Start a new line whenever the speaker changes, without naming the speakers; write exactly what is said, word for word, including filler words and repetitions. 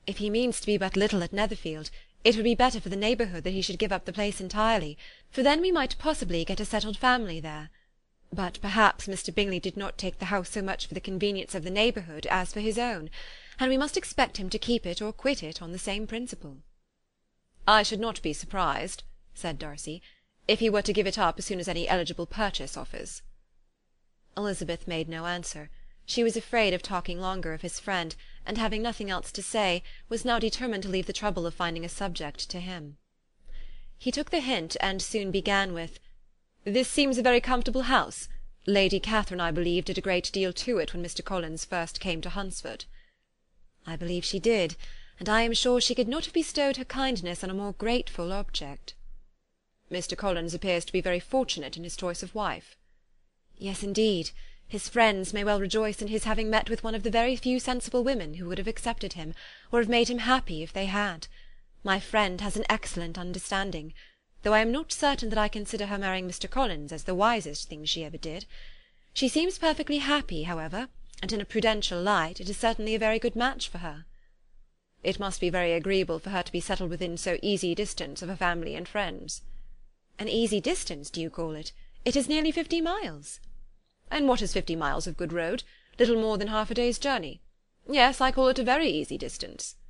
If he means to be but little at Netherfield, it would be better for the neighbourhood that he should give up the place entirely, for then we might possibly get a settled family there. But perhaps Mr. Bingley did not take the house so much for the convenience of the neighbourhood as for his own, and we must expect him to keep it or quit it on the same principle." "I should not be surprised," said Darcy, "if he were to give it up as soon as any eligible purchase offers." Elizabeth made no answer. She was afraid of talking longer of his friend, and having nothing else to say, was now determined to leave the trouble of finding a subject to him. He took the hint, and soon began with, "This seems a very comfortable house. Lady Catherine, I believe, did a great deal to it when Mr. Collins first came to Hunsford." "I believe she did, and I am sure she could not have bestowed her kindness on a more grateful object." "Mr. Collins appears to be very fortunate in his choice of wife." "Yes, indeed. His friends may well rejoice in his having met with one of the very few sensible women who would have accepted him, or have made him happy if they had. My friend has an excellent understanding, though I am not certain that I consider her marrying Mr. Collins as the wisest thing she ever did. She seems perfectly happy, however, and in a prudential light it is certainly a very good match for her." "It must be very agreeable for her to be settled within so easy distance of her family and friends." "An easy distance, do you call it? It is nearly fifty miles." "And what is fifty miles of good road? Little more than half a day's journey. Yes, I call it a very easy distance."